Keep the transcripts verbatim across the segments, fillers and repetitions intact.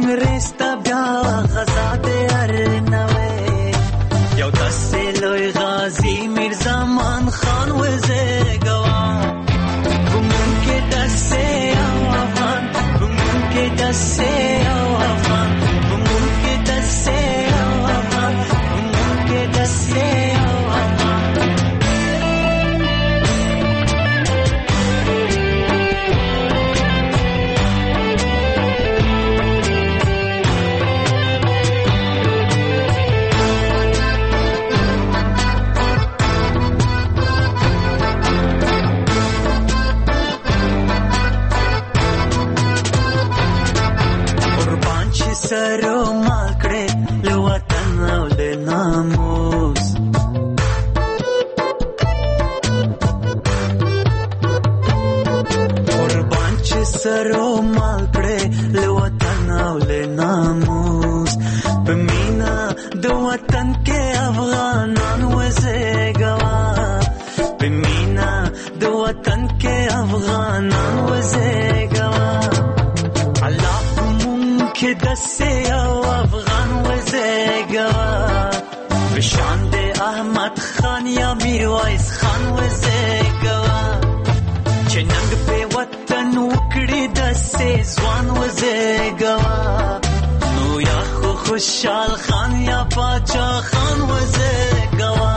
رستا بیا غزا دے ارنوے یو دسے لوی غازی میرزمان خان وزے گوا بمون کے دسے او افغان بمون کے دسے او افغان بمون کے دسے او افغان بمون کے دسے او افغان سرو ماکڑے لو وطن او لے ناموس قربان چھ سرو ماکڑے لو وطن او لے ناموس بمینا دو وطن کے افغانان وزے گوا بمینا دو وطن کے افغانان وزے گوا اللہ کہ دسے او افغان وزے گوا بشان دے احمد خان یا میرویس خان وزے گوا چننگ پہ وطن وکڑی دسے زوان وزے گوا نو یا خو خوشحال خان یا پاچا خان وزے گوا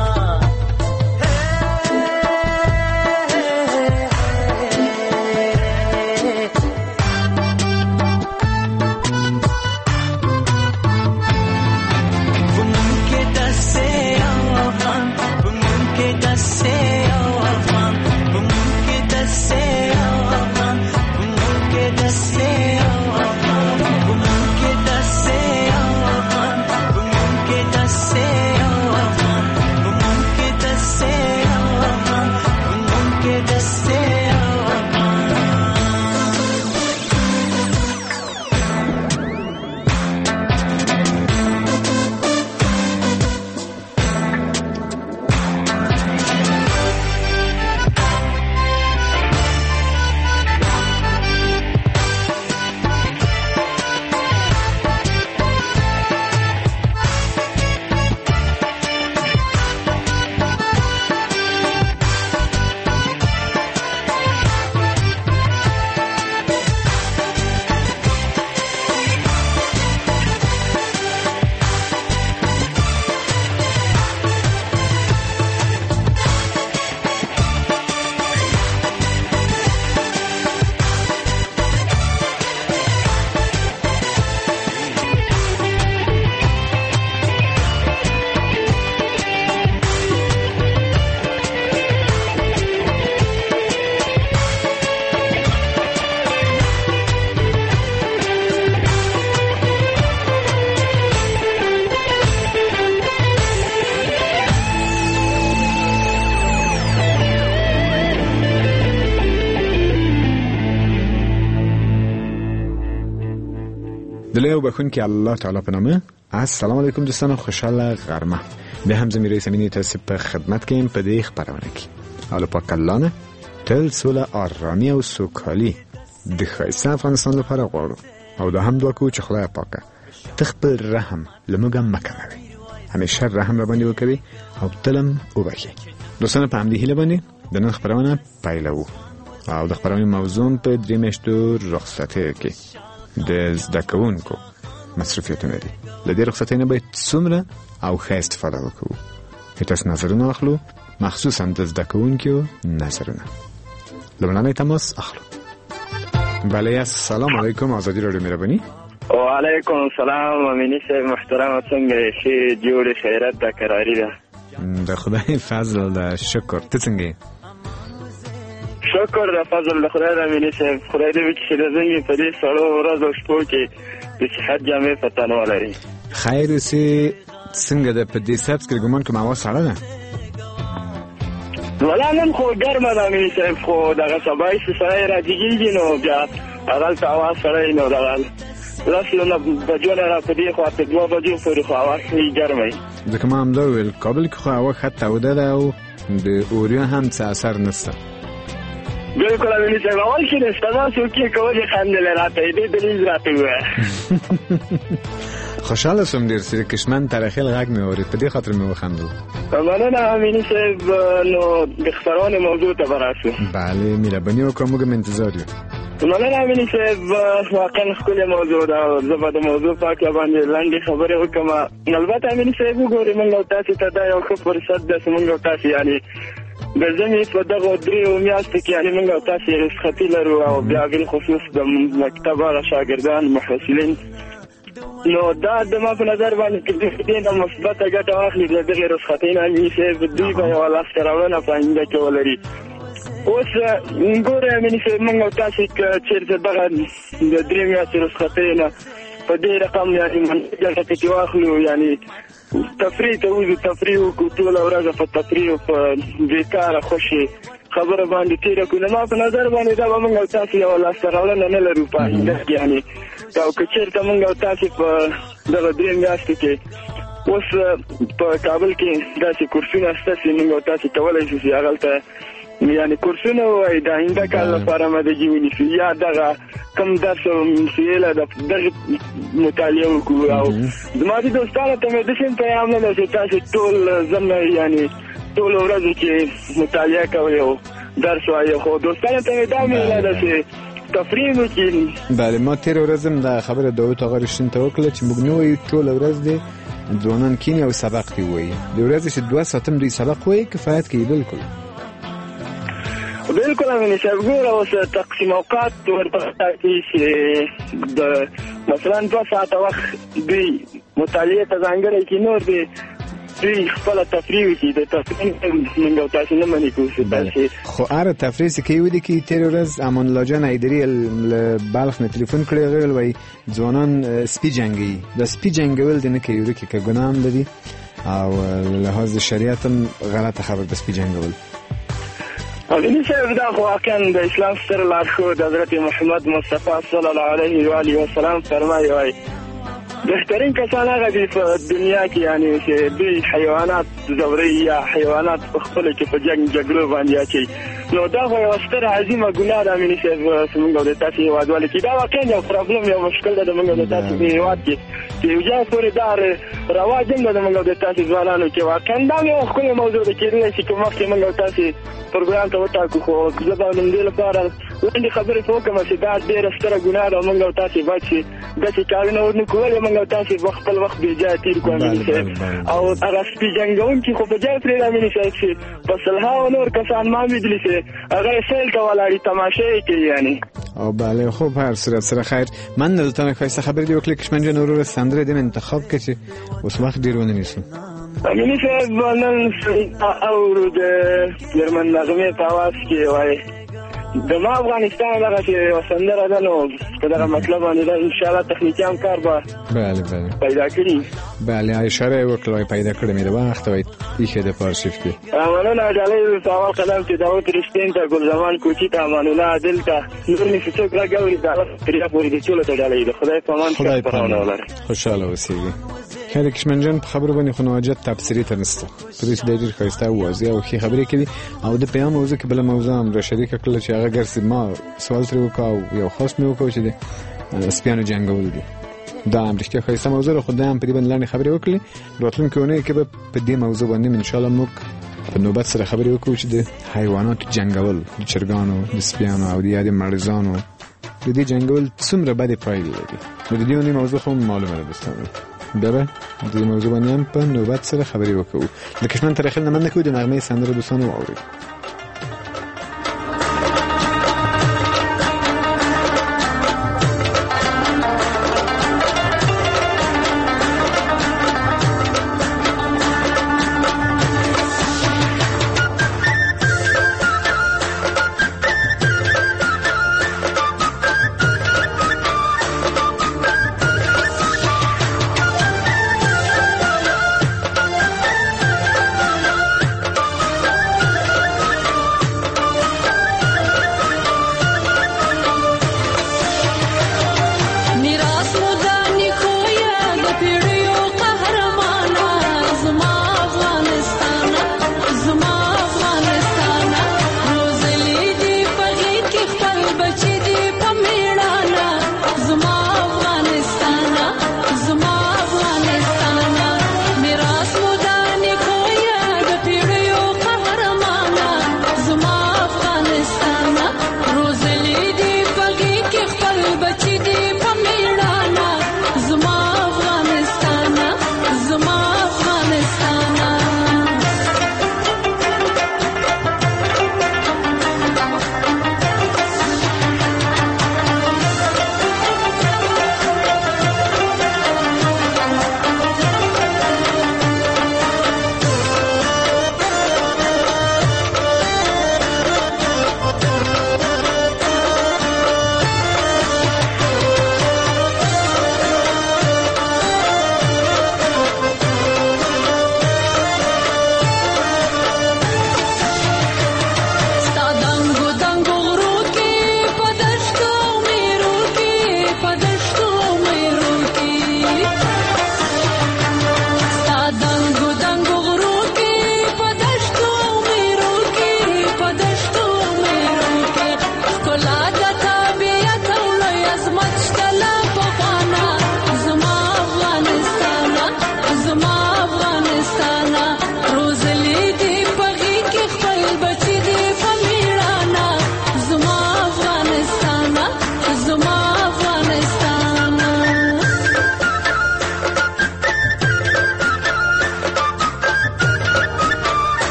دلی و بخون که الله تعالی پنامه. السلام علیکم دوستان، خوشحال غرمه به هم زمینه سمینی تاسب په خدمت کې په دې خبرونه کې حالا پاک الله تل سوله آرامی او سوکالی د ښایسته افغانستان لپاره غواړو او دا هم دعا کوو چې خدای پاکه تخپل رحم لموږ مکموي، همیشه رحم را باندې وکړي او تلم وبخي. دوستان په همدې هیله باندې د نن خبرونه پیلوو او د خبرونې موضوع په درې میاشتو رخصتۍ کې د زده کوونکو مصرفیتونه دي. له دې رخصتۍ نه باید څومره او ښه استفاده وکړو. تاسو نظرونه اخلو، مخصوصا د زده کوونکو نظرونه. لومړنی تماس اخلو. بله، السلام علیکم، آزادی رادیو مهربانی. و علیکم السلام، امینی صاحب محترم، څنګه ښه جوړ خیرات د قراری ده؟ د خدای فضل ده، شکر. ته څنګه؟ شکر د فضل د خدای د امینی صاحب. خدای دې وکړي چې د زنګ په دې سړو ورځو او شپو کې د صحت جامې په تن ولري. خیر اوسې. څنګه ده په دې سبز کې ګمان کوم هوا سړه ده؟ ولا نن خو ګرمه ده امینی صاحب، خو دغه سبا چې سړی راجګېږي نو بیا هغلته هوا سړی نو دغه لس نه بجو نه را په دې خوا ته دوه بجو پورې خو هوا ښې ګرمه وي. ځکه ما همدا وویل کابل کې خو هوا ښه توده ده او د اوریا هم څه اثر نشته. بالکل امین صاحب اول کې د تاسو کې کومه خندل راته دې دلیل راته وای. خوشحال شدم دیر سری کشمن تاریخی غږ میورید په دې خاطر مې وخندل. مننه امین صاحب. نو د خبرونه موضوع ته براسو. بله مهرباني وکړه موږ منتظر یو. مننه امین صاحب واقعا خپل موضوع دا زبر د موضوع پاک باندې لاندې خبره وکم. البته امین صاحب وګورئ موږ تاسو ته دا یو ښه فرصت ده چې موږ تاسو یعنی د زمي په دغه درې میاشتو کې یعنی موږ تاسو رخصتي لرو او بیا بل خصوص د مکتب را شاګردان محصلین نو دا د ما په نظر باندې چې د مثبت ګټه واخلي د دغه رخصتۍ نه امین صاحب دوی به یو لاس راوړنه پاینده کې ولري. اوس ګوره امین صاحب موږ تاسو چیرته دغه د درې میاشتې رخصتۍ نه په دې رقم یعنی منځ کې واخلو یعنی تفریح ته وځو تفریح وکړو ټول ورځ په تفریح په بیکاره خوشي خبره باندې تیر کو. ما په نظر باندې دا موږ تاسو یو لاس راوړنه نه لرو پاینده کې یعنی دا کچېرته موږ تاسو په دغه درې میاشتې کې اوس په کابل کې داسې کورسونه ستاسو موږ تاسو کولای شو چې هغه ته یعنی کورسونه وای دا اینده کال لپاره مدګي ونیسي یا دغه کم درس مسیله د دغه مطالعه وکړو. او زما د دوستانو ته مې د شین پیغام نه لږه تاسو ټول زموږ یعنی ټول ورځ کې مطالعه کوي او درس وایي خو دوستانو ته دا مې نه ده تفریح وکړي. بله ما تیر ورځ هم د خبره داوود آقا رشتین ته وکړه چې موږ نو ټول ورځ دې ځوانان کینی او سبق دی وایي د ورځ چې دوه ساعت دوی سبق وایي کفایت کوي. بالکل بالکل امین صاحب ګوره اوس تقسیم اوقات ورته چې د مثلا دوه ساعته وخت دوی مطالعه ته ځانګړی کړي نور دی دوی خپل تفریح وکړي. د تفریح موږ تاسو نه منې کوو خو اره تفریح چې کوي ودی کې تیر ورځ امان الله جان ایدری بلخ نه تلیفون کړی غوړل وای ځوانان سپی جنگي د سپی جنگول د نه کوي ورکه کې ګناه لري او لحاظ شریعت هم غلطه خبر د سپی جنگول. امین صاحب دا خو واقعا د اسلام ستر لارښود حضرت محمد مصطفی صلی الله علیه و آله وسلم فرمایي وای بهترین کسان هغه دي په دنیا کې یعنی چې دوی حیوانات زوري یا حیوانات په خپل کې په جنگ جګړو باندې اچي. نو دا خو یو ستر عظیمه ګناه ده امین صاحب چې موږ د تاسو هیوادوالو کې دا واقعا یو پرابلم یو مشکل ده موږ د تاسو په هیواد کې چې یو ځای پورې دار رواج هم ده موږ د تاسو ځوانانو کې واقعا دا یو خپل موضوع ده کېدای شي کوم وخت موږ تاسو پروګرام ته وټاکو خو زه به نن دې لپاره لاندې خبرې کوم چې دا ډېره ستره ګناه ده موږ تاسو باید چې داسې کارونه ونه کوو موږ تاسو خپل وخت بې ځایه تېر کړو امین صاحب. او هغه سپي جنګونکي خو په ځای پرېږده امین صاحب چې په سلهاوو نور کسان ما لیدلي چې هغه یې سیل ته ولاړي تماشا یې کوي یعنی. او بله خوب هر صورت سره خیر من دلته ښایسته خبرې دې وکړې کشمن جان ورور سندره دې انتخاب کړي چې اوس وخت ډېر ونه نیسو. امین صاحب نن اورو د جرمن نغمې په اواز کې وایي د ما افغانستان دغه چې سندره ده نو په دغه مطلب باندې دا انشاءالله تخنیکي همکار به بله بله پیدا کړي. بله اشاره یې وکړه پیدا کړه مې د وخت وایي ایښې د په ارشیف کې مننه ډالۍ په اول قدم چې داود رشتین ته ګلزمان کوچي ته امان الله عادل ته نور مې چې څوک راګوري دا تریا پورې د ټولو ته ډالۍ ده. خدای په امان خدای په امان خوشحاله اوسېږي. خیر کشمن جان په خبرو باندې خو نواجد تبصرې ته نسته په دې چې دی ډېر ښایسته او واضح او ښې خبرې کړي او د پیام موضوع کې بله موضوع هم را شریکه کړله چې هغه ګرځي ما سوال ترې وکړه او یو خاص مې وکړ چې د سپیانو جنګول دي دا هم رښتیا ښایسته موضوع ده خو دا هم په دې باندې لاندې خبرې وکړلې راتلونکې اونۍ کې به په دې موضوع باندې انشاءالله موږ په نوبت سره خبرې وکړو چې د حیواناتو جنګول د چرګانو د سپیانو او د یادې مړزانو د دې جنګول څومره بدې پایلې لري نو د دې اونۍ موضوع خو معلومه ده دوستانو بیا به د دې موضوع باندې هم په نوبت سره خبرې وکړو. د کشمن تاریخي نه مننه کوو د نغمې سندره دوستانو واورئ.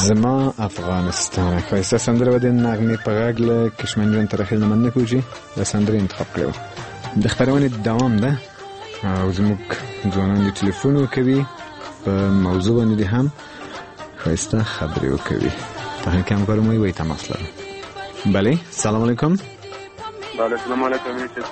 زما افغانستان ښایسته سندره به د نغمې په غږ له کشمنجان ترخیل نه مننه کوو چې دا سندره انتخاب کړې وه. د خپرونې دوام ده او زموږ ځوانان د ټلیفون کوي په موضوع باندې دې هم ښایسته خبرې وکوي. تخنیکي همکار مو وی تماس لرم. بله سلام علیکم. بله سلام علیکم.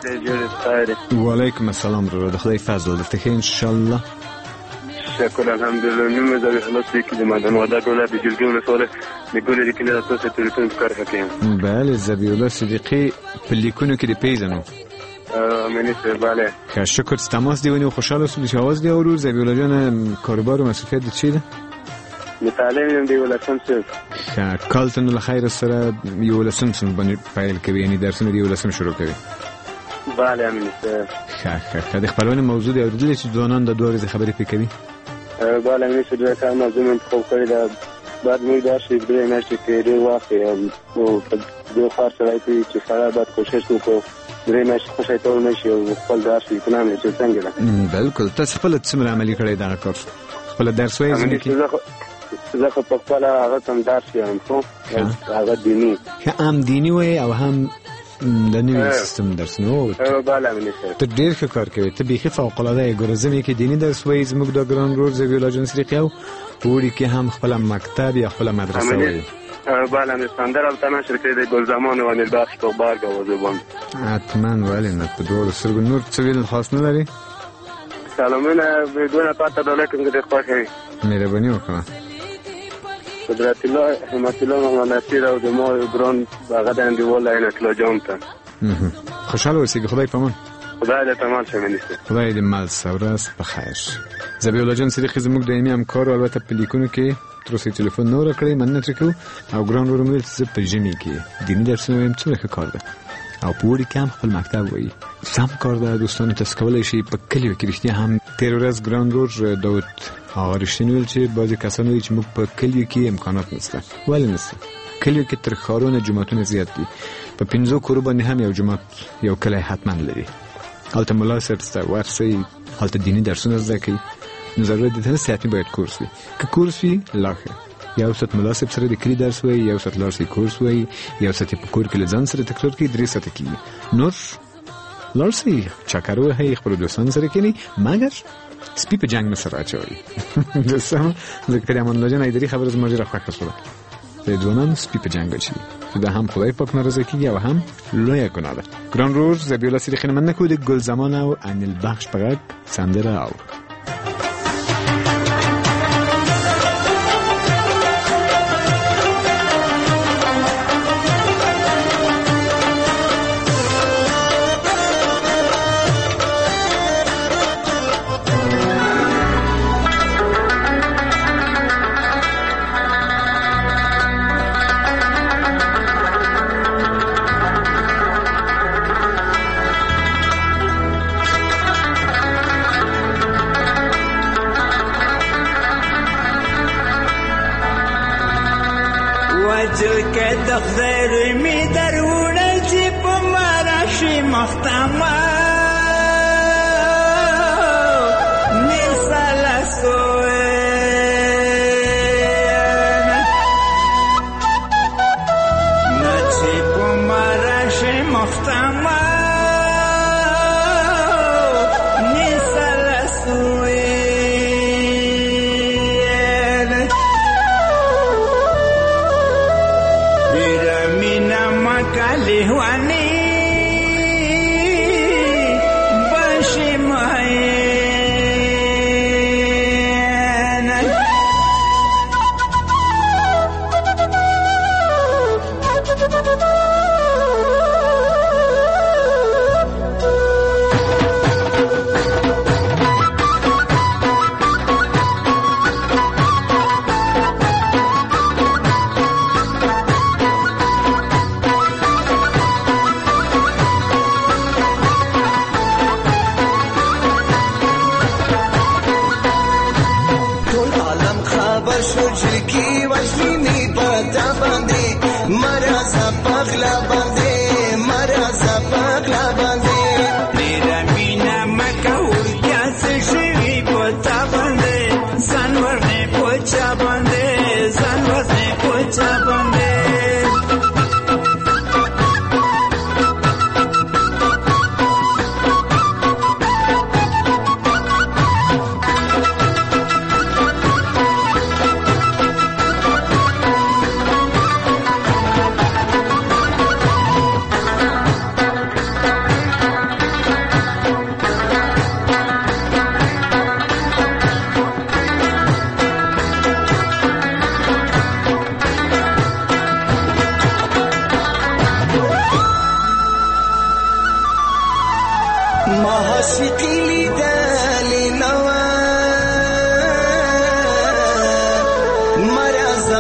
وعلیکم السلام رو د خدای فضل دلته ښه انشاءالله. شکر الحمدلله. نوم زوی خلاص کې د مدن ودا ډوله د جلګې ولسواله د ګولې د کلی تاسو ته ټلیفون کار کوم. بله زبی الله صدیقی په لیکونو کې د پیژنو. امنی سه بله. که شکر تماس دی ونی خوشاله اوسئ چې आवाज دی اورو. زبی الله جان کاروبار و مسئولیت چی ده؟ متعلم دی ولسم سه. که کالتن له خیر سره یو ولسم سم باندې پیل کوي یعنی درسونه دی ولسم شروع کوي. بله امنی سه. ښه ښه د خپلوان موضوع دی اوریدل چې ځوانان د دوه ورځې خبرې پې کوي. بله امنی سه دوه کار موضوع انتخاب کړی دا بعد موږ دا شي درې میاشتې کې ډېر وخت او په دې خاص سره چې سره بعد کوشش وکړو درې میاشتې خوشی ته ونشي او خپل درس وکړم چې څنګه ده. بالکل تاسو خپل څومره عملي کړی دا کار خپل درس وایي ځنه کې زه خو په خپل هغه تم درس یم خو هغه دیني هم دیني وایي او هم د نوي سیستم درس نو بله امني سره ته ډېر ښه کار کوې. ته بیخي فوقالعاده یې. ګوره زمې کې دیني درس وایي زموږ د ګران رور زبی الله جان صدیقي او په وړي کې هم خپله مکتب یا خپله مدرسه وایي. بله امني سندر او تنشر کې د ګلزمان و نیلبخش په بارګه وزبان حتما ولې نه په دواړو سترګو نور څه ویل خاص نه لري. سلامونه بدون پته ډوله کې دې خوښ وي. مهرباني وکړه. قدرت الله حمایت الله محمد نصیر او د ما ګران هغه د انډیوال عینت الله جان ته خوشحاله اوسئ. خدای پامان. خدای دې تمام شه منیسته. خدای دې مل سورس په خیر. زبی الله جان صدیقی زموږ دایمي همکار او البته په لیکونو کې تر اوسه ټلیفون نه ورکړی مننه ترې کوو او ګران ورور مې چې په ژمي کې دیني درسونه وایم څومره ښه کار ده او په وړي کې هم خپل مکتب وایي سم کار ده. دوستانو تاسو کولی شئ په کلیو کې رښتیا هم تېره ورځ ګران ورور داود هغه رښتیني ویل چې بعضې کسان وایي چې موږ په کلیو کې امکانات نشته. ولې نشته؟ کلیو کې تر ښارونو جوماتونه زیات دي. په پنځو کورو باندې هم یو جومات یو کلی حتما لري. هلته ملا صاحب شته ورسئ هلته دیني درسونه زده کوي. نو ضرورت دې نه ساعتي باید کورس وي. که کورس وي لا ښه. یو ساعت ملا صاحب سره د کلي درس وایي یو ساعت لاړ شئ کورس وایي یو ساعت په کور کې له ځان سره تکرار کوي درې ساعته کېږي. نور لاړ شئ چکر وهئ خپلو دوستانو سره کښېنئ مګر سپي په جنګ مه سره اچوئ. دوستانو ځکه پرې امان الله جان حیدري خبره زما ډېره خوښه شوله. د ځوانانو سپي په جنګ اچوي چې دا هم خدای پاک ناراضه کېږي او هم لویه ګناه ده. ګران ورور زبی الله صدیقي نه مننه کوو د ګلزمان او انیلبخش په غږ سندره اورو. که د خدای می در وړل چې په مراشي مختمه نیل سلسوه نه چې په مراشي مختمه نیل سلسوه Lihwani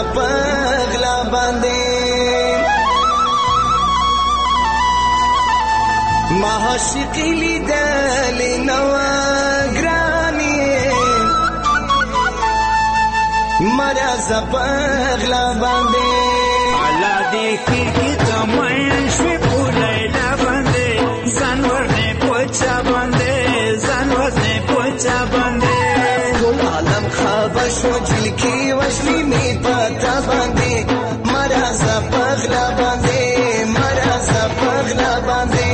زپغلا باندې ما عاشقی لیدلې نو ګرانی مرا زپغلا باندې الله دې کې تمام شوي پولیلا باندې ځان ورنه پوچا باندې ځان ورنه پوچا باندې ټول عالم خبر شو جل کې وشلي می پتا باندې مرا زپغلا باندې مرا زپغلا باندې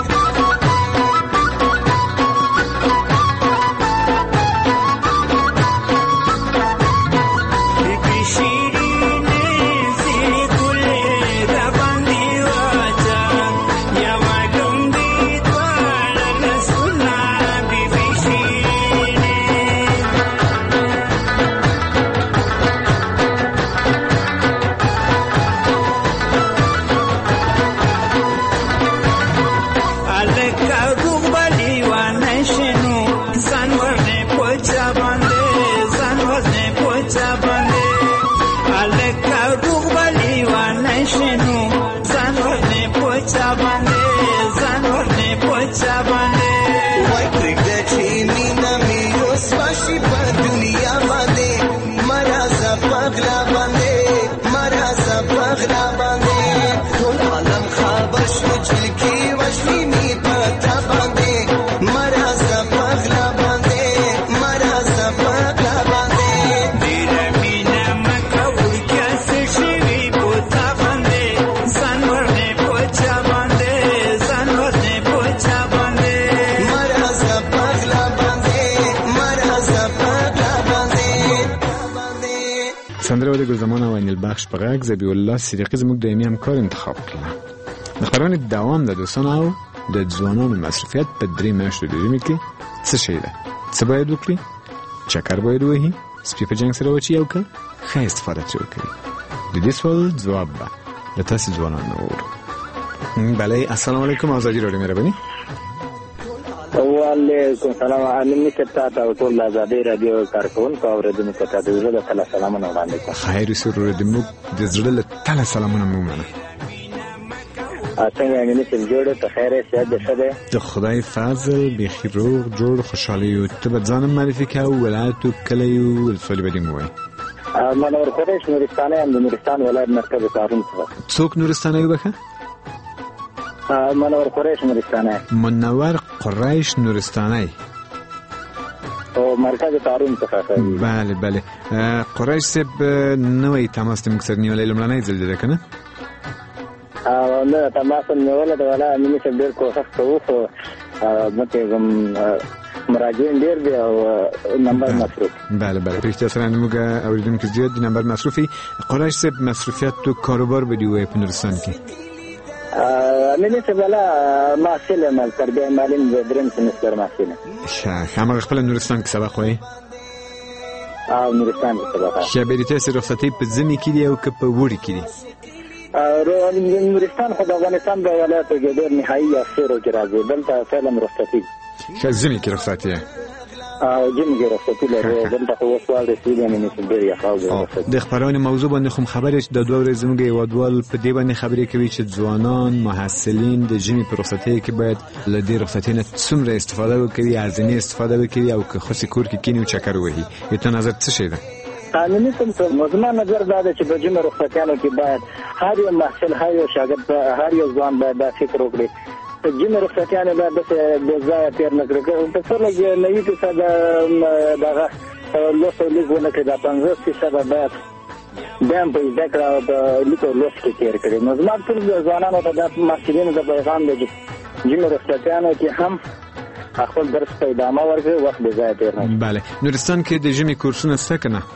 سندره د ګلزمان او انیل بخش په غږ زبی الله صدیقی زموږ د ایمی همکار انتخاب کړل. د خبرونې دوام د دوستانو او د ځوانانو مصرفیت په درې میاشتو د ژمي کې څه شی ده؟ څه باید وکړي؟ چکر باید ووهي؟ سپي په جنګ سره وچی او که ښه استفاده ترې وکړي؟ د دې سوال ځواب به له تاسې ځوانانو واورو. بله السلام علیکم آزادی راډیو مهرباني. وعلیکم سلام. علمي کتا ته ټول آزادي رادیو کارکونکو اوریدونکو ته د زړه له تله سلامونه وړاندې کوم. خیر سرور د موږ د زړه له تله سلامونه مو منه. څنګه یې نشم جوړه ته خیر شه د شه د خدای فضل بخیر روغ جوړ خوشحالي او ته به ځانم معرفي کوو ولایت کلی او ولسوالي بدیم وای. منور قریش نورستانه هم د نورستان ولایت مرکز کارون څخه. څوک نورستانه یو بخه؟ منور قریش نورستانه. منور قریش نورستانه او مرکز کارون څخه. بله بله. قریش صاحب نوې تماس د مکسر نیولې لمړنۍ ځل ده کنه؟ او نه تماس نیولې ده ولا مې څه ډېر کوښښ کوو خو مته کوم مراجعین ډېر دی او نمبر مصروف. بله بله پرشته سره موږ اوریدونکو زیات دي نمبر مصروفي. قریش صاحب مصروفیت تو کاروبار بدی وای په نورستان کې؟ مې څه بلا محصل مال تربیه معلم د دریم سمستر محصل. ښه هغه خپل نورستان کې سبق وای؟ او نورستان کې سبق. ښه بیرته سره رخصتي په ځمې کې دی او که په وړي کې دی؟ نورستان خو د افغانستان د ولایتو کې ډېر نهایي اخرو کې راځي. دلته فعلا رخصتي. ښه ځمې کې رخصتي او جیم کې رخصتي لري. دلته خو وسوال د سیلې نه نشي ډېر یخاو. د خبرونې موضوع باندې خو خبرې د دوه ورځې موږ هیوادوال په دې باندې خبرې کوي چې ځوانان محصلین د جمی په رخصتۍ کې باید له دې رخصتۍ نه څومره استفاده وکړي، ارزاني استفاده وکړي او که خاص کور کې کینی او چکر وهي. ته نظر څه شي ده؟ قانوني کوم څه مزمن نظر دا ده چې په جمی رخصتیانو کې باید هر یو محصل، هر یو شاګرد، هر یو ځوان باید دا فکر وکړي جمی رخصتیانو باید د ځای تیر نه کړي. په څیر لګي نوي څه دا دغه لوستو لیکونه کې دا پنځه فیصد باید بیا په زده کړه او په لیکو لوست کې تیر کړي. نو زما ټول ځوانانو ته د محصلینو د پیغام دی چې جمی رخصتیانو کې هم خپل درس ته ادامه ورکړي، وخت به ضایع تیر نه. بله. نورستان کې د جمی کورسونه شته که نه؟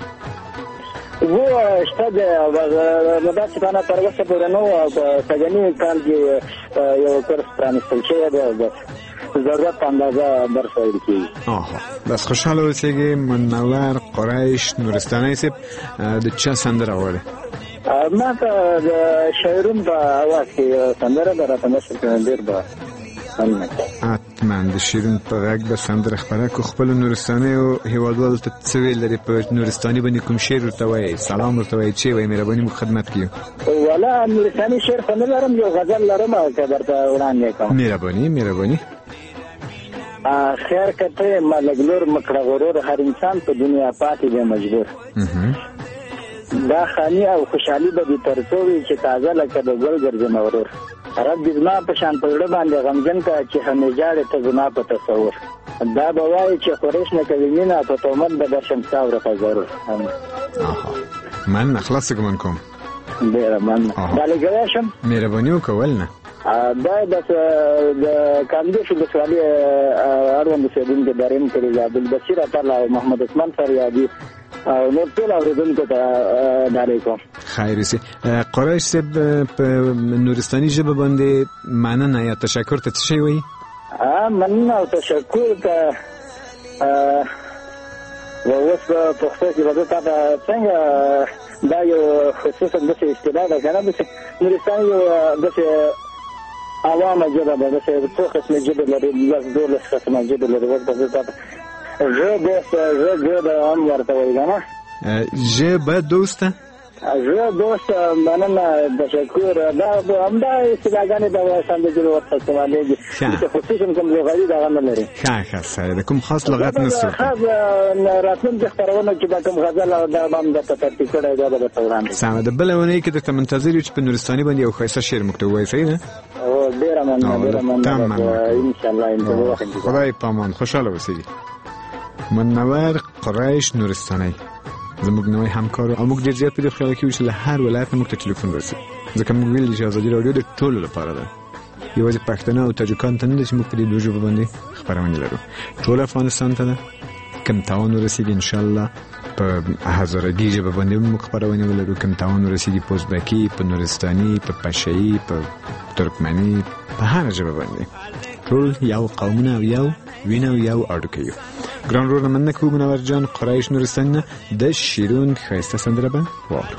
وو شته د مدرسې په اړه تر اوسه پورې نو په سږني کال کې یو کورس پرانیستل شوی دی او د ضرورت په اندازه درس ویل کېږي. آها بس خوشحاله اوسېږئ. منور قریش نورستاني صاحب د چا سندره غواړې؟ ما ته د شاعرون په اواز کې سندره ده راته مشر کړې ډېر به حتما د شیرین په غږ به سندره خپره کو خپل نورستاني او هیوادوالو ته څه ویل لري په نورستاني باندې کوم شعر ورته وایي سلام ورته وایي چې وایي مهرباني مو خدمت کیو ولا نورستاني شعر خو نه لرم یو غزل لرم او که درته وړاندې کوم مهرباني مهرباني خیر کته ملګلور مکړه غرور هر انسان په دنیا پاتې دی مجبور دا خانی او خوشحالي به دې ترڅوي چې تازه لکه د ګل ګرځم اورور رب دې زما په شان په زړه باندې غمجن کا چې همې جاړې ته زما په تصور دا به وایي چې قریش نه کوي مینه په تهمت به درشم ستا ورته ضرور من خلاص ګمان کوم ډېره مننه دا لګوی شم مهرباني وکول نه دا بس د کاندیش د سوالي اړوند اوسېدونکي دارین کړي عبدالبصیر اتل او محمد عثمان فریادي او نور ټول اورېدونکو ته ډالۍ کوم خیر سي قریش صاحب په نورستاني ژبه باندې مننه یا تشکر ته څه شی وایي مننه او تشکر ته اوس په پښتو کې به تا څنګه دا یو خصوصا داسې اصطلاح ده که نه داسې نورستان یو داسې عوامه ژبه ده داسې څو قسمه ژبې لري لس دولس قسمه ژبې لري اوس به زه تا ته ژ دوست ژ ژبه هم ورته وایي که نه ژبه دوسته ژ دوست مننه تشکر دا همدا اصطلاحګانې د افغانستان د ژبې ورته استعمالېږي چې خصوصا کوم لغوي دغه نه لري ښه ښه سره د کوم خاص لغت نشته خاص راتلونکي خپرونه چې به کوم غزل او دا به هم درته ترتیب کړی دا به درته وړاندې سمه ده بله اونۍ کې درته منتظر یو چې په نورستاني باندې یو ښایسته شعر موږ ته ووایي صحیح ده ډېره مننه ډېره مننه انشاءالله انتظار خدای په امان خوشحاله اوسئ منور قریش نورستاني زموږ نوی همکار او موږ ډېر زیات په دې خیال کې یو چې له هر ولایت موږ ته ټلیفون ورسي ځکه موږ ویلي چې ازادي راډیو د ټولو لپاره ده یوازې پښتانه او تاجکان ته نه ده چې موږ په دې دوه ژبو باندې خپرونې لرو ټول افغانستان ته ده کوم تاوان ورسېږي انشاءالله په هزارګي ژبه باندې موږ خپرونې ولرو کوم تاوان ورسېږي په ازبکي په نورستاني په پشهیي په ترکمني په هر ژبه باندې ټول یو قومونه او یو وینه او یو اړیکه یو ګران ورور مننه کوم منور جان قریش نورستاني د شیرون ښایسته سندره به واورو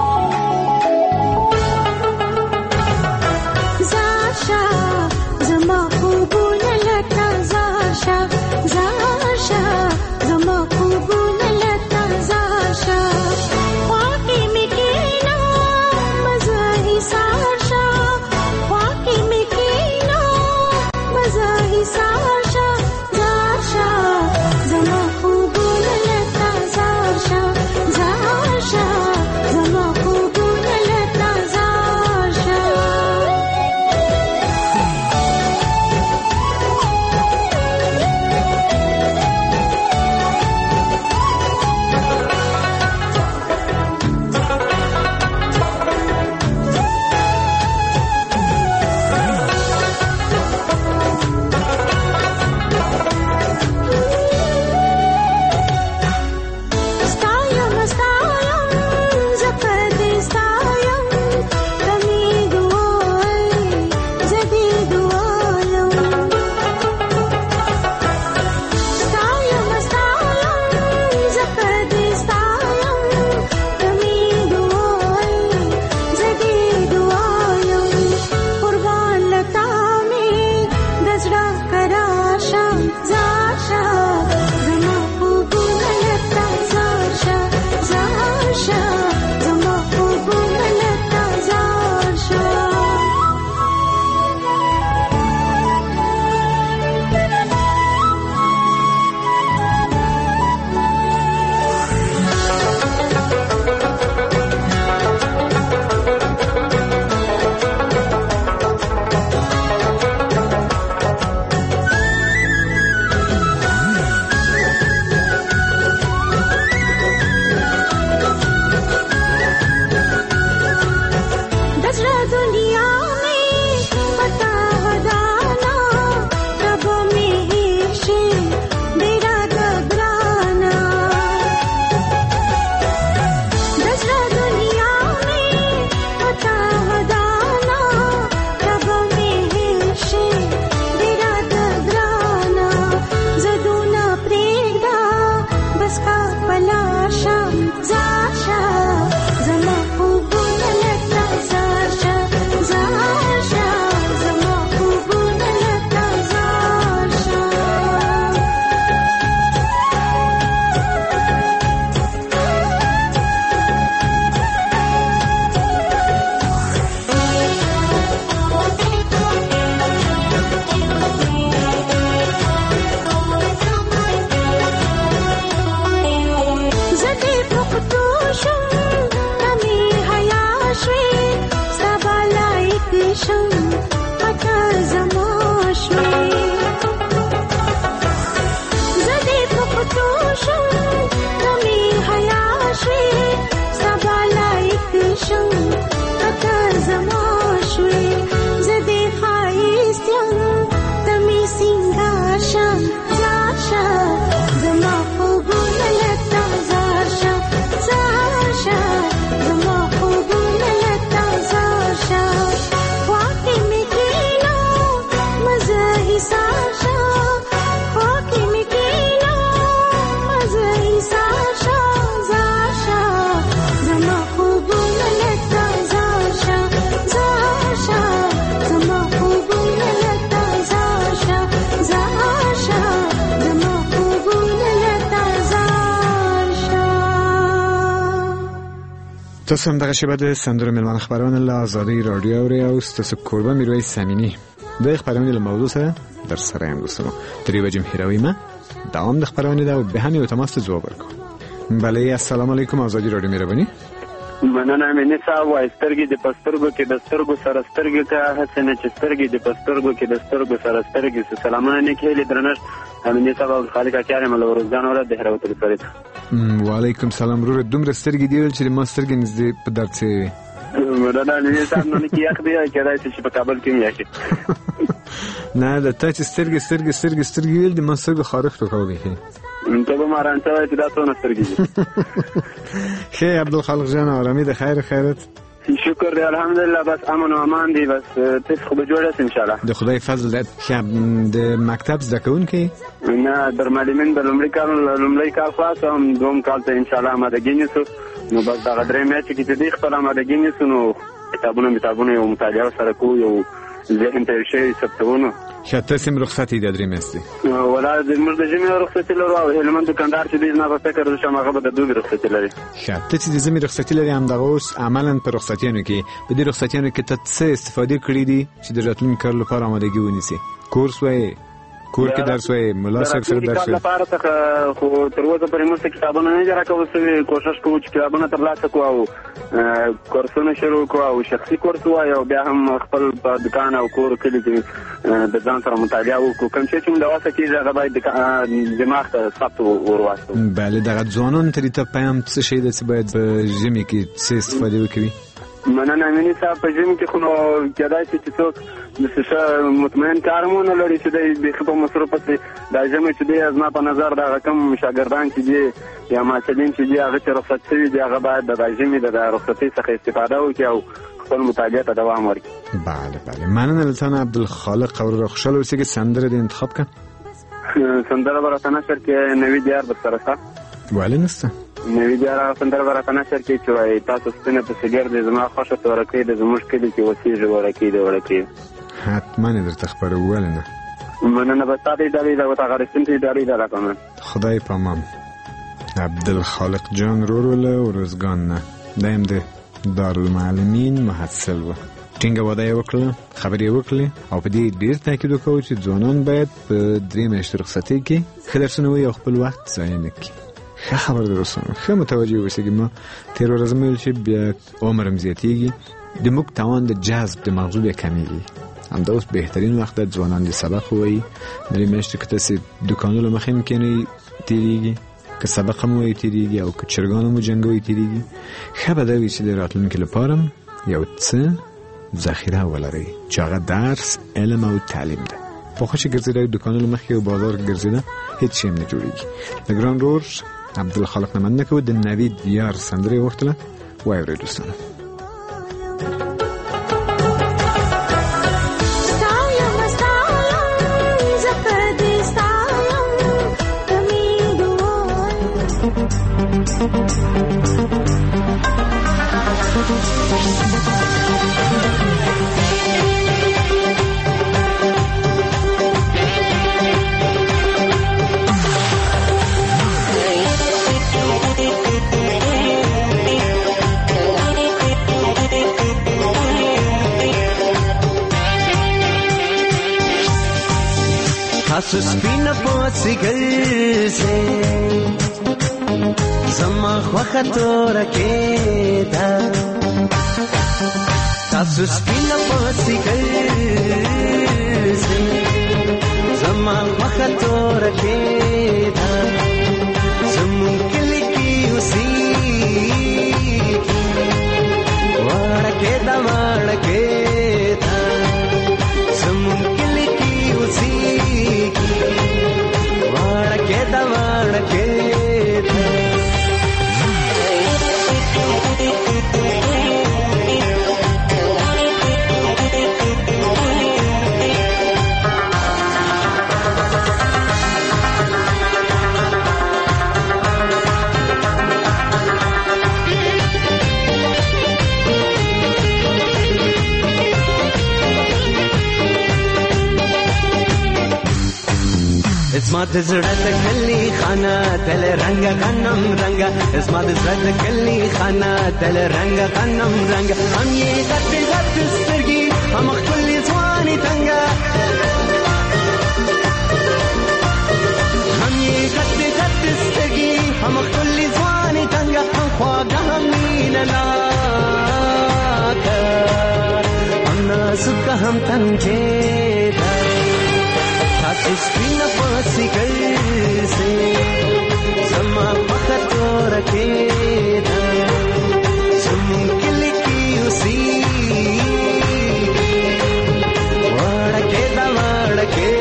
زما تاسو هم دغه شیبه د سندرو ملمان خبرونه له آزادۍ رادیو اورئ او ستاسو کوربه میرویس سمینی د خبرونه له موضوع سره در سره یم دوستانو. تر یو بجې هیروي ما دوام د خبرونه ده او به هم یو تماس ته ځواب ورکړو. بله السلام علیکم آزادۍ رادیو مهرباني. مننه مینه صاحب وای سترګې د پسترګو کې د سترګو سره سترګې ته حسنه چې سترګې د پسترګو کې د سترګو سره سترګې. سلامونه نیک هیلې درنښت امینه صاحب خالق اکیار مل ورزدان اورد د هروت لري. وعلیکم سلام ورور دومره سترګې دی چې ما سترګې نږدې په درد سي. مننه مینه صاحب نو کې یخ دی کېدای چې په کابل کې میاشي. نه د ته چې سترګې سترګې سترګې سترګې ویل د ما سترګې خارښ راکوي. ته به ماران ته چې دا څونه سترګې دي. خیر عبدالخالق جان آرامی ده خیر خیرت. شکر دی الحمدلله بس امن و امان دی بس تاسو خو به جوړ یاست ان شاء الله. د خدای فضل ده. خیر د مکتب زده کوونکی نه در معلمین د لومړي کال لومړي کال خلاص هم دوم کال ته ان شاء الله آمادګي نیسو. نو بس دا درې میاشتې کې چې دې خپل آمادګي نیسو نو کتابونه کتابونه یو مطالعه سره کو یو ذهن ته شي ثبتونه. شته سم رخصتي د درې میاشتې ولا د موږ د جمعې رخصتي لرو او هلمند دکاندار چې دې نه په فکر د شمه غو د دوه رخصتي لري. شته چې د زمي رخصتي لري هم دغه اوس عملاً پر رخصتیانو کې په دې رخصتیانو کې ته څه استفاده کړې دي چې د راتلونکي کال لپاره آمادګي ونیسي؟ کورس وای کور کې درس وای ملا سره سره درس وای. لپاره څه خو تر اوسه پرې موږ کتابونه نه جوړ کوو چې کوشش کوو چې کتابونه ترلاسه کوو او کورسونه شروع کوو او شخصي کورس وای او بیا هم خپل په دکان او کور کې د ځان سره مطالعه وکړو. کوم چې موږ د واسه کې هغه باید دماغ ته ثبت ورواسو. بله دغه ځوانان ته ته پیغام څه شي د څه باید په ژمي کې څه استفاده وکړي؟ مننه مینه صاحب په ژمي کې خو نو کېدای شي چې څوک د څه مطمئن کارونه لري چې د خپل مصرف په د ژمي چې د ازما په نظر د کم شاګردان چې دي یا معلمین چې دي هغه چې رخصت شوي دي هغه باید د ژمي د رخصتۍ څخه استفاده وکړي او خپل مطالعه ته دوام ورکړي. بله بله مننه لطفا عبدالخالق اور خوشحال اوسئ که سندره د انتخاب کړه. سندره برات نشر کې نوی دیار بر سره تا ولی نسته نوی دیار سندره برات نشر کې چې تاسو ستنه په سګر د زما خوښه تورکې د زموږ کلی کې وسیږي ورکې د ورکې حتما درته خبره ولنه. مننه به تاسو د دې د غرستین ته داري دا کوم خدای پامان. عبدالخالق جان رورول ورزګان نه دایم د دارالمعلمین محصل و ټینګه وعده وکړه خبرې وکړه او په دې ډیر تاکید وکړ چې ځوانان باید په درې میاشتې رخصتۍ کې ښه درسونه ووایي او خپل وخت ضایع نه کړي. ښه خبر در اوسئ ښه متوجه اوسئ. ما تېره ورځ مې ویل چې بیا عمر هم زیاتېږي د موږ توان د جذب د مغزو بیا کمیږي. همدا اوس بهترین وخت ده ځوانان د سبق ووایي. درې میاشتې که تاسې دوکانونو مخې هم کښېنئ تېرېږي که سبق هم وایي تېرېږي او که چرګان هم وجنګوئ تېرېږي. ښه به دا وي چې د راتلونکي لپاره یو څه ذخیره ولري چې هغه درس علم او تعلیم ده. پخوا چې ګرځېدی دوکانونو مخکې او بازار ګرځېده هېڅ شی هم نه جوړېږي. د ګران رور عبدالخالق نه مننه کوو. د نوید دیار سندره یې وغوښتله واورئ دوستانو. تاسو سپینه پوڅې ګرځې زما خوخه تور کېدا تاسو سپینه پوڅې ګرځې زما خوخه تور کېدا زمون کلی کې اوسېږي وړه کېدا وړه کېدا زمون کلی کې اوسېږي وړه کېدا وړه کېدا زما د زړه د کلی خانه دل رنگ غنم رنگ زما د زړه د کلی خانه دل رنگ غنم رنگ هم یې غټ غټ سترګې هم خپل ځواني تنګه هم یې غټ غټ سترګې هم خپل ځواني تنګه هم خواږه هم مینه ناکه هم نازک هم تنګه تاسو سپینه پاسې ګرځې زما پخه تور کې ده زمون کلی کې اوسې وړه کې دا وړه کې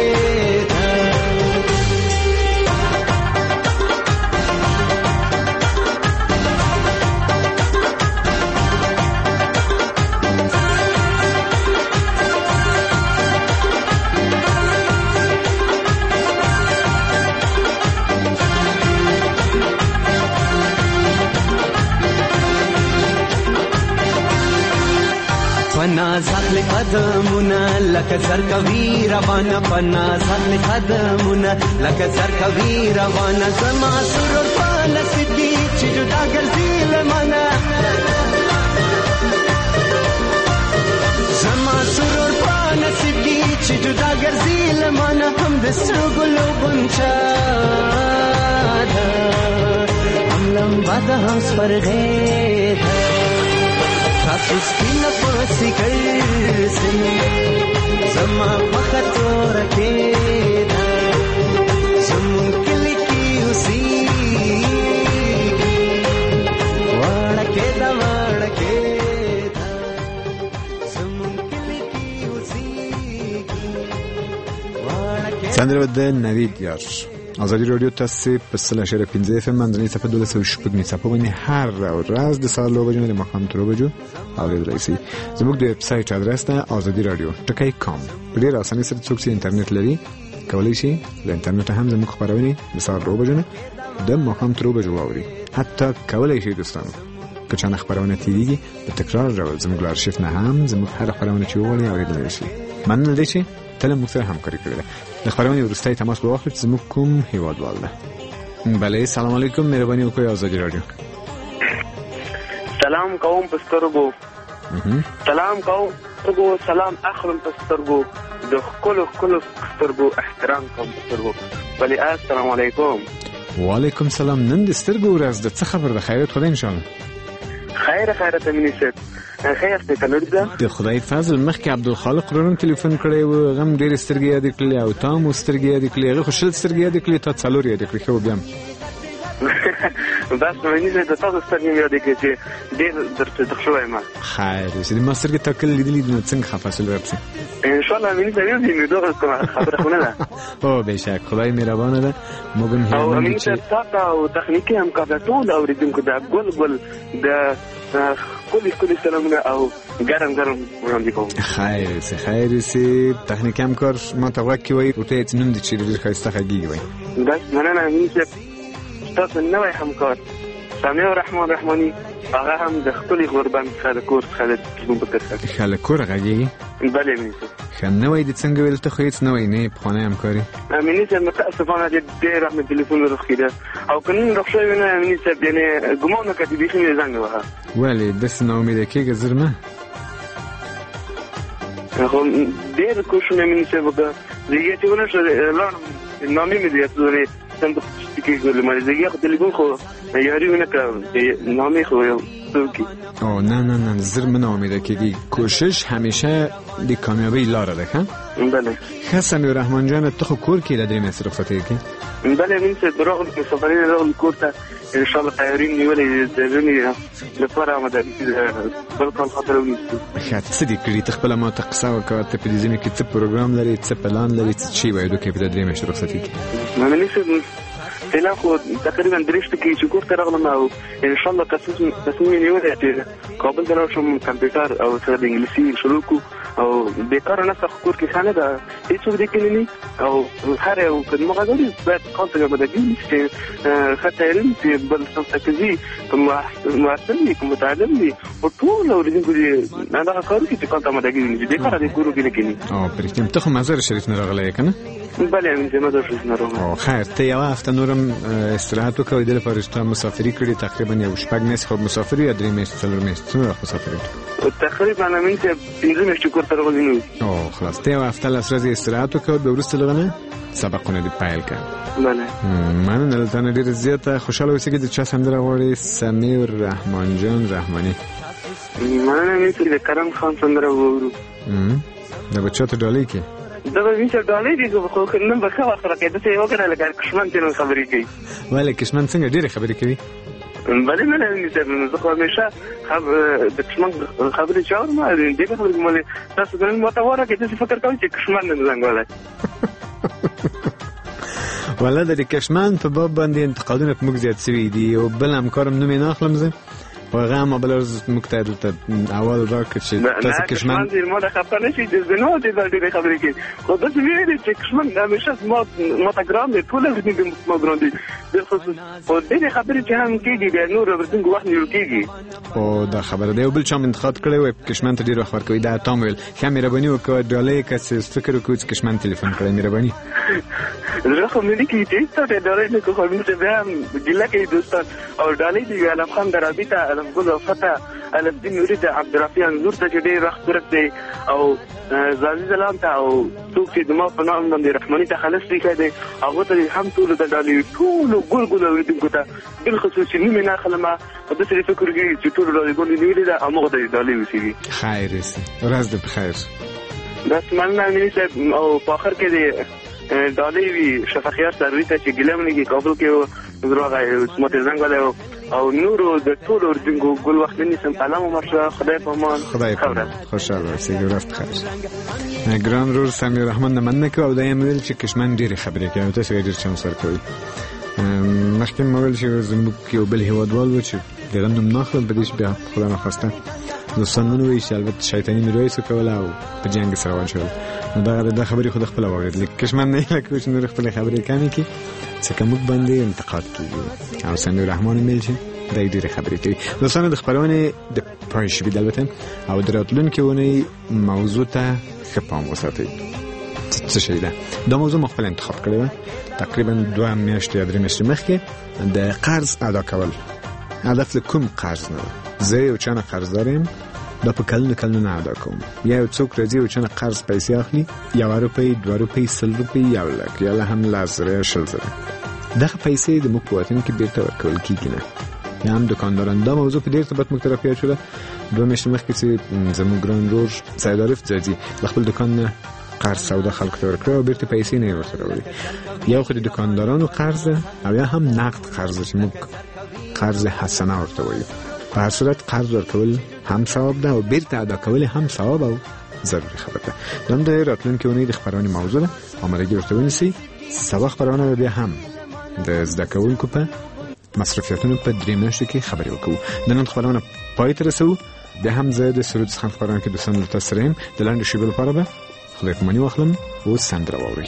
پنا زخل قدمونه لکه زرکوي روانه پنا زخل قدمونه لکه زرکوي روانه زما سرور په نصیب دي چې جدا ګرځي له مانه زما سرور په نصیب دي چې جدا ګرځي له مانه هم د سرو ګلو غونچه ده هم لمبه ده هم سپرغې ده تاسو سپینه پاسې ګرځې زما پخه تور کې ده زمون کلی کې اوسې وړه کې ده وړه کې ده زمون کلی کې اوسې وړه کې سندره د نوید یار آزادی رادیو تاسو په سل اشاره پنځه اف ام منځنۍ صفحه دولس او شپږ صفحه باندې هر ورځ د سهار لوبه جوړه د مخام تر بجو اورید رئیسي زموږ د ویب سټ ادرس ته آزادی رادیو ټکی کام په ډیر اسانه سره څوک چې انټرنیټ لري کولی شي له انټرنیټ هم زموږ خبرونه د سهار لوبه جوړه د مخام تر بجو اوري حتی کولی شي دوستانو که چا خبرونه تیریږي په تکرار راول زموږ لارشیف نه هم زموږ هر خبرونه چې وړي اوریدل شي مننه دي چې تل موږ سره همکاري کړې د خبرونه ورستۍ تماس به واخلئ چې زموږ کوم هیوادوال ده. بله سلام علیکم مهرباني وکړئ آزادی رادیو. سلام کوم پسترګو سلام کوم پسترګو سلام اخلم پسترګو د خپل خپل پسترګو احترام کوم پسترګو بله السلام علیکم. وعلیکم سلام. نن د سترګو ورځ د څه خبر د خیرت خدای ان شاء الله خیر خیر ته منیسه خیر ته کنده د خدای فضل مخکې عبدالخالق رونم ټلیفون کړی و غم ډېر سترګې یاد کړلې او تام سترګې یاد کړلې هغه خو شل سترګې یاد کړلې تا څلور یاد کړې خو بیا بس منیسه د تاسو سترګې یاد کړې چې ډېر درته د شوې ما خیر چې د ما سترګې تا کله لیدلې نو څنګه خفاصل راپسې ان شاء الله منیسه یو دې دوه خبره خونه ده او بهشک خدای مهربانه ده موږ هم او منیسه تاسو او تخنیکی هم کا ټول اوریدونکو دا ګل ګل د کلی کلی سلامونه او ګرم ګرم وړاندې کوم. خیر سي خیر سي تخنیک هم کار ما ته وکی وای او ته نن دي چې ډېر ښایسته خګي وای بس مننه مینه تاسو نوې همکار سامي رحمان رحماني هغه هم د خپل غربان خلک کور خلک کوم بکر خلک کور غږی بله مینه خنوې د څنګه ویل ته خو هیڅ نه وای نه په خانه همکاري مینه متاسفانه ډېر رحمت ټلیفون ورخیده او کنن رخصه وینه مینه یعنی ګمون کړي به خنه زنګ وها ولی دس نو امید کېږي زرمه خو ډېر کوښښ مینه وکړه زه چې ونه شو لړ نامې مې دې ته څنګه چې ګل مې زه یې ټلیفون خو یاري ونه کړ نامې خو یو څوکي او نه نه نه زرمه نو امید کېږي کوشش همیشه د کامیابی لاره ده ها بله حسن رحمان جان ته خو کور کې لدې مې سره رخصتې کې بله مين څه دروغ په سفرې راغلی کور ته ان شاء الله تیارین نیولې د ژوند لپاره آماده بل کال خاطر ونیسو خاطر څه دې کړی ته خپل ما ته قصه وکړه ته په دې ځینې کې څه پروګرام لري څه پلان لري څه شی وایو کې په دې مې سره رخصتې کې مې نشم تلا خو تقریبا درشت کې چې کور ته راغلم او ان شاء الله تاسو تاسو نیولې چې کابل ته راوشم کمپیوټر او سره د انګلیسي شروع کو او بیکار نه سخور کې خانه ده هیڅ څه دې کړی او هر یو کلمه غوړي باید قانون څنګه بدګي چې خطرین چې بل څه کوي کوم معلم کوم متعلم دي او ټول ورته کوي نه دا کار چې قانون بدګي دې کار دې ګورو کې نه او پرېږدم ته خو مزار شریف نه راغلی کنه بله من مزار شریف نه راغلی او خیر ته یو هفته نورم استراحت وکړې د لپاره چې مسافري کړې تقریبا یو شپږ میاشتې خو مسافري یا درې میاشتې څلور میاشتې څومره مسافري تقریبا من ته پنځه میاشتې کور ته راغلی نو او خلاص ته یو هفته لس ورځې استراحت وکړ به وروسته لغنه سبقونه دې پیل کړ بله مننه دلته نه ډېره زیاته خوشحاله اوسئ د چا سندره غواړئ سمیر رحمان جان رحماني مننه مې چې د کرم خان سندره وورو دا به چاته ډالۍ کې دا به مې چې ډالۍ دي خو نن به ښه وخت راکړې داسې یې وکړه لکه کشمن چې نن خبرې کوي ولې کشمن څنګه ډېرې خبرې کوي بله نه نه زه خو همیشه د کشمن خبرې چې اورم دې خبرې کوم تاسو د نن ماته واره کې داسې فکر کوئ چې کشمن نه زنګ ولی ولا د کشمن په باب باندې انتقادونه په موږ زیات شوي دي او بل همکارم نوم یې نه اخلم زه خو هغه هم بله ورځ موږ ته دلته اول راکړ چې تاسې کشمن ما د خفه نه شي د زنو چې دا ډېرې خبرې کوي خو داسې ویلې چې کشمن همیشه زما ته ګران دی ټول ورته زما ګران دي بالخصوص خو ډېرې خبرې چې هم کېږي بیا نور ورته وخت نیول کېږي او دا خبره ده یو بل چا م انتقاد کړی وی کشمن ته ډېر وخت ورکوي دا تا م ویل ښه مهرباني وکړه ډالۍ که څه فکر وکړو چې کشمن تلیفون کړی مهرباني زه خو مې نه کېږي چې هېڅ ته ډالۍ نه کړو خو موږ بیا هم ګیله کوي دوستان او ډالۍ د علم خان درابي ته علم ګل وفته علم دین نوري ته عبدالرفیع انځور ته چې ډېر وخت ورک دی او زازي ځلام ته او څوک چې زما په نام باندې رحماني ته خلص لیکلی دی هغو ته هم ټولو ته ډالۍ ټولو ګل ګل اورېدونکو ته بالخصوص چې نوم یې نه اخلم داسې فکر کوي چې ټولو ډالۍ نیولې ده همغه ته ډالۍ اوسېږي خیر اوسي ورځ دې بخیر بس مننه امیني صاحب او په آخر کې د ډالۍ وي شفاخیار سروي ته چې ګیله ونه کړي کابل کې راغی ماته زنګ ولی او نورو د ټولو اردوونکو ګل وخت نیسم سلام عمر شاه خدای په امان خدای په امان خوشحاله اوسئ ورځ بخیر ګران ورور سمیر رحمان نه مننه کوي او دا یې مې ویل چې کشمن ډېرې خبرې کوي او تاسې ډېر چانس ورکوئ مخکې مې ویل چې زموږ یو بل هېوادوال و چې د هغه نوم نه اخلم په دې چې بیا خدای ناخواسته دوستان ونوایي چې البته شیطاني مې رایسو کوله او په جنګ سره روان شول نو دغه دا خبرې خو د خپله واورېدلې کشمن نه هیله کوي چې نور خپلې خبرې کمې کړي ځکه موږ باندې انتقاد کېږي او سمیر رحمان یې ویل چې دا یې ډېرې خبرې کوي دوستانو د خپرونې د پای شوي البته او د راتلونکې اونۍ موضوع ته ښه پام وساتئ څه شی ده دا موضوع ما خپل انتخاب کړې وه تقریبا دوه میاشتې یا درې میاشتې مخکې د قرض ادا کول هدف د کوم قرض نه ده زه یو چا نه قرضدار یم دا په کلونه کلونه ادا کوم یا یو څوک راځي یو چا نه قرض پیسې اخلي یوه روپۍ دوه روپۍ سل روپۍ یو لک یا هم لس زره یا شل زره دغه پیسې د موږ په وطن کې بیرته ورکول کېږي نه یا هم دکانداران دا موضوع په ډېر ارتباط موږ ته راپیدا شوله دوه میاشتې مخکې چې زموږ ګران ورور سید عارف ځاځي له خپل دکان نه قرض سودا خلکو ته ورکړه او بیرته پیسې نه یې ورته راوړي یا خو د دکاندارانو قرض او یا هم نقد قرض چې موږ قرض حسنه ورته وایو په هر صورت قرض ورکول هم ثواب ده او بیرته ادا کول هم ثواب او ضروري خبره ده دا هم د راتلونکې اونۍ د خپرونې موضوع ده آمادګي ورته ونیسئ سبا خپرونه به بیا هم د زده کوونکو په مصرفیاتونو په درې میاشتو کې خبرې وکړو د نن خپرونه پای ته رسوو بیا هم زه د سرود څخه خپرونه کې دوستان له تاسو سره یم د لنډو شیبو لپاره به خدای پاماني واخلم اوس سندره واورئ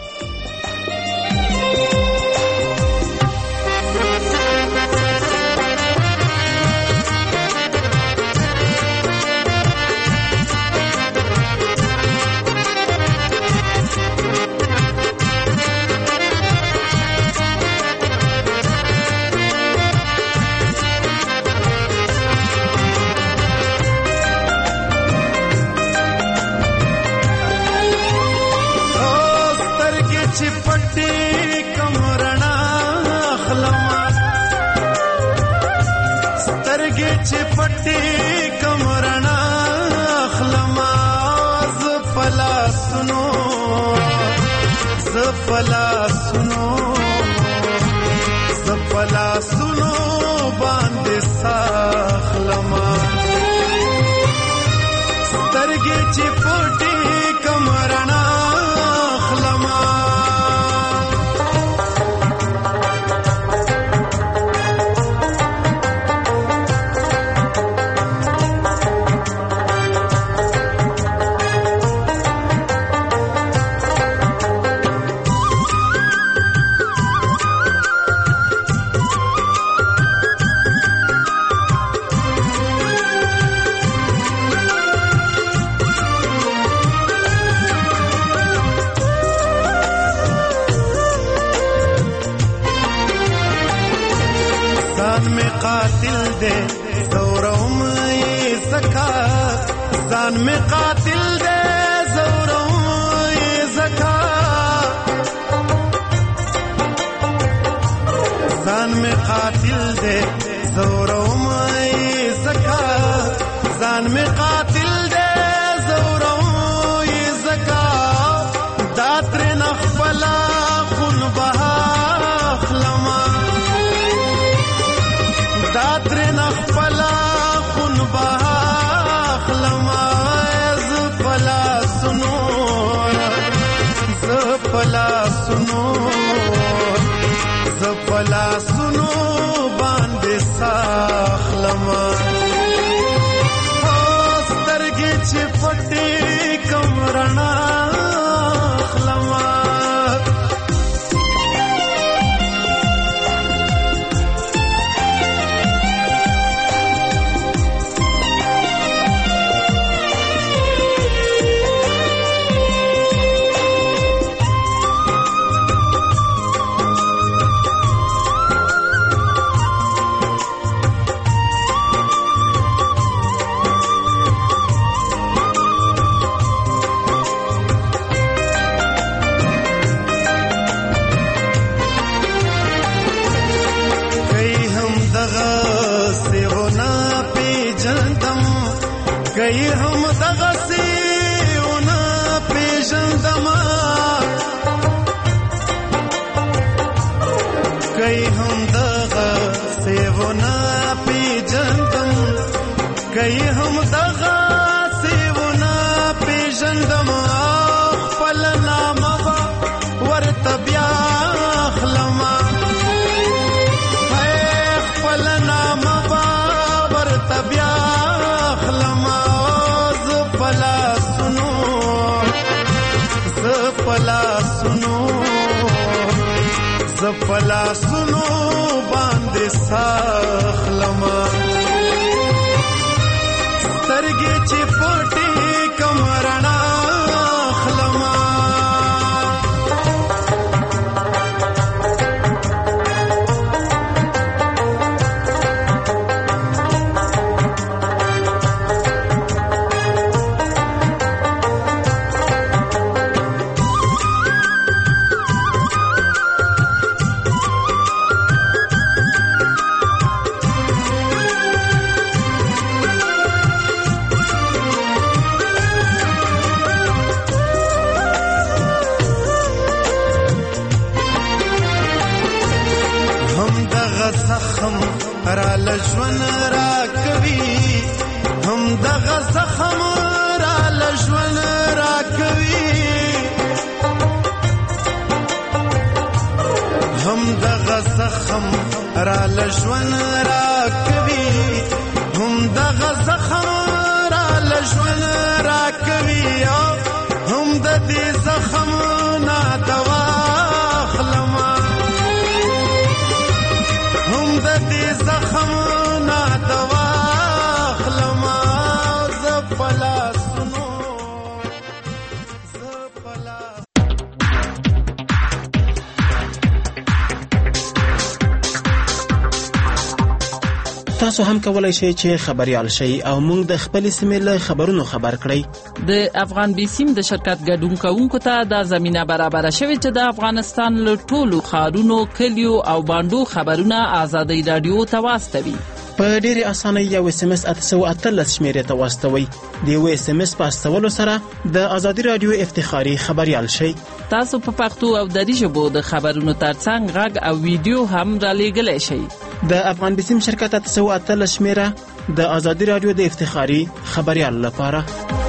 زفلا سنو زفلا سنو باندې ساخلما سترګې چې پټې کمرنا خلما ځان می قاتل دے زورم ای زکا ځان می قاتل دے زورم ای زکا ځان می قاتل دے زورم ای زکا ځان می قاتل دے زورم ای زکا داتر نخبلا خون بها خلما داتر نخبلا خون بها خلما زفلا سنو زفلا سنو زفلا سنو باندې ساخلما سترګې چې پټې کمرنا کئی ہم دغه سیونه پیژندما کئی هم دغه سیونه پیژندم کئی هم دغه سیونه پیژندما خپل نامه به ورته بیا اخلما خپل نامه به ورته بیا اخلما زفلا سنو زفلا سنو زفلا سنو باندې ساخلما سترګې چې پټې کمرنا خلما زخم را لجون را کوي هم دغه زخم را لجون را کوي هم دغه زخم را لجون را کوي هم دغه زخم را لجون را کوي هم د دې زخم نه دوا خلما هم د دې زخم نه دوا خلما زفلا سنو زفلا تاسو هم کولای شئ چې خبريال شئ او موږ د خپل سیمې له خبرونو خبر کړئ. د افغان بیسیم د شرکت ګډون کوونکو ته د زمينه برابر شوه چې د افغانستان له ټولو ښارونو، کلیو او باندو خبرونه آزادۍ رادیو ته واستوي. په ډېرې اسانۍ یو اس ام اس اته اتلس شمیرې ته واستوي. د یو اس ام اس په استولو سره د آزادۍ رادیو افتخاري خبريال شئ. تاسو په پښتو او دری ژبو د خبرونو ترڅنګ غږ او ویډیو هم را لېږلی شئ. د افغان بیسیم شرکت اته اتلس شمیره د آزادۍ رادیو د افتخاري خبريال لپاره